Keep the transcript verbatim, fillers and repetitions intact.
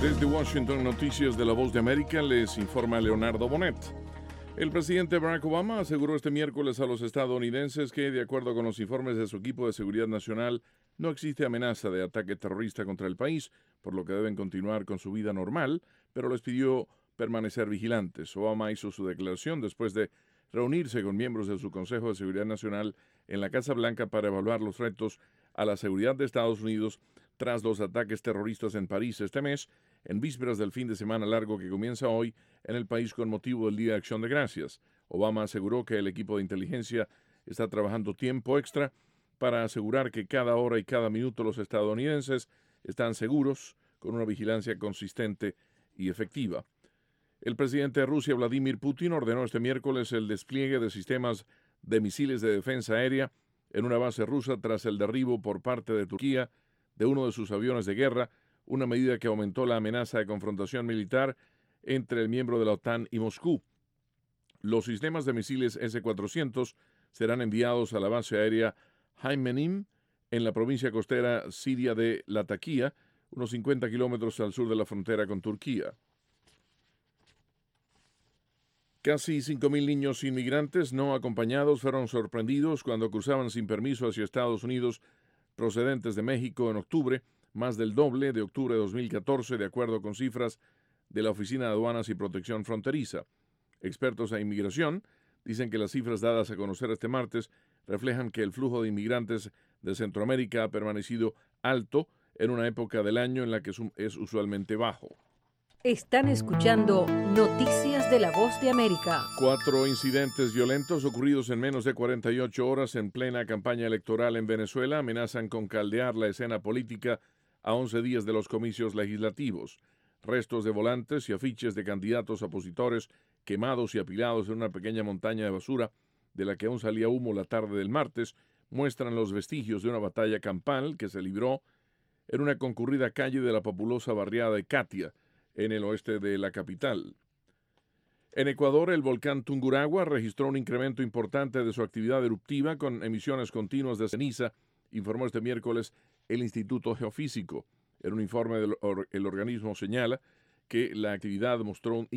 Desde Washington, Noticias de la Voz de América, les informa Leonardo Bonet. El presidente Barack Obama aseguró este miércoles a los estadounidenses que, de acuerdo con los informes de su equipo de seguridad nacional, no existe amenaza de ataque terrorista contra el país, por lo que deben continuar con su vida normal, pero les pidió permanecer vigilantes. Obama hizo su declaración después de reunirse con miembros de su Consejo de Seguridad Nacional en la Casa Blanca para evaluar los retos a la seguridad de Estados Unidos tras los ataques terroristas en París este mes, en vísperas del fin de semana largo que comienza hoy en el país con motivo del Día de Acción de Gracias. Obama aseguró que el equipo de inteligencia está trabajando tiempo extra para asegurar que cada hora y cada minuto los estadounidenses están seguros, con una vigilancia consistente y efectiva. El presidente de Rusia, Vladimir Putin, ordenó este miércoles el despliegue de sistemas de misiles de defensa aérea en una base rusa tras el derribo por parte de Turquía de uno de sus aviones de guerra, una medida que aumentó la amenaza de confrontación militar entre el miembro de la OTAN y Moscú. Los sistemas de misiles ese cuatrocientos serán enviados a la base aérea Haymenim en la provincia costera siria de Latakia, unos cincuenta kilómetros al sur de la frontera con Turquía. Casi cinco mil niños inmigrantes no acompañados fueron sorprendidos cuando cruzaban sin permiso hacia Estados Unidos procedentes de México en octubre, más del doble de octubre de dos mil catorce, de acuerdo con cifras de la Oficina de Aduanas y Protección Fronteriza. Expertos en inmigración dicen que las cifras dadas a conocer este martes reflejan que el flujo de inmigrantes de Centroamérica ha permanecido alto en una época del año en la que es usualmente bajo. Están escuchando Noticias de la Voz de América. Cuatro incidentes violentos ocurridos en menos de cuarenta y ocho horas en plena campaña electoral en Venezuela amenazan con caldear la escena política a once días de los comicios legislativos. Restos de volantes y afiches de candidatos opositores quemados y apilados en una pequeña montaña de basura de la que aún salía humo la tarde del martes muestran los vestigios de una batalla campal que se libró en una concurrida calle de la populosa barriada de Catia, en el oeste de la capital. En Ecuador, el volcán Tungurahua registró un incremento importante de su actividad eruptiva con emisiones continuas de ceniza, informó este miércoles el Instituto Geofísico. En un informe del or- el organismo señala que la actividad mostró un